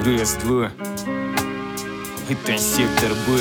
Раз-два. Это сектор Б.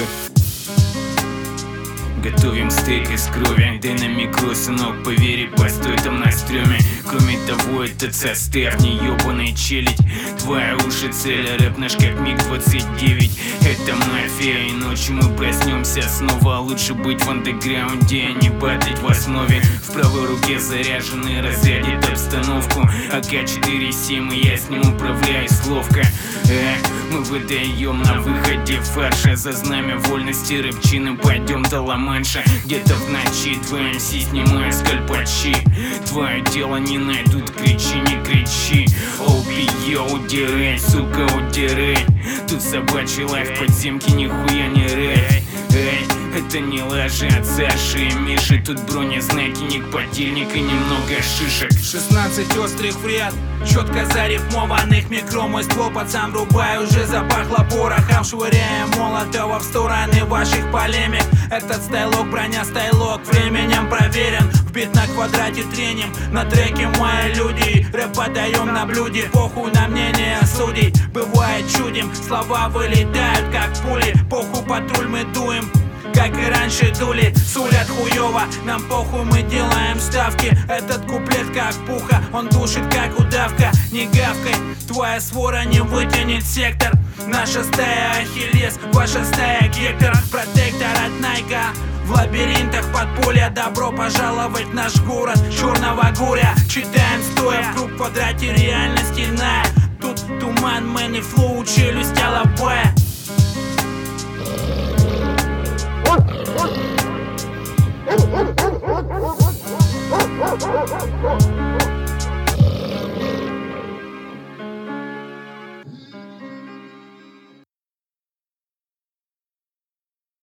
Готовим стейк из крови. Дай на микро, сынок, повери, постой там на стреме. Кроме того, это цистерн, не ёбаная челядь. Твои уши цель, рэп наш как МиГ-29. Это мафия, и ночью мы проснемся снова. Лучше быть в андеграунде, а не батлить в основе. В правой руке заряженный разрядит обстановку. АК-47, и я с ним управляюсь ловко. Мы выдаем на выходе фарша. За знамя вольности рыбчины пойдем до Ла-Манша. Где-то в ночи твои МС снимают скальпачи. Твое дело не найдут, кричи, не кричи. Оу, удирай, сука, удирай. Тут собачий лайф, подземки нихуя не рэп. Это не лажи от Саши и Миши. Тут бронезнаки, ник, подельник и немного шишек. 16 острых вред, четко зарифмованных микро. Мой ствол под сам рубаю, уже запахло порохом. Швыряем молотова в стороны ваших полемик. Этот стайлок, броня стайлок, временем проверен. Вбит на квадрате треним, на треке мои люди. Рэп подаем на блюде, похуй на мнение судей. Бывает чудим, слова вылетают как пули. Похуй патруль мы дуем, как и раньше дули. Сулят хуёво, нам похуй, мы делаем ставки. Этот куплет как пуха, он душит как удавка. Не гавкай, твоя свора не вытянет сектор. Наша стая Ахиллес, ваша стая Гектор. Протектор от Найка, в лабиринтах подполья. Добро пожаловать в наш город черного горя. Читаем стоя в круг квадрате, реальность иная. Тут туман, мэн и флоу, челюсть алабая. Oh,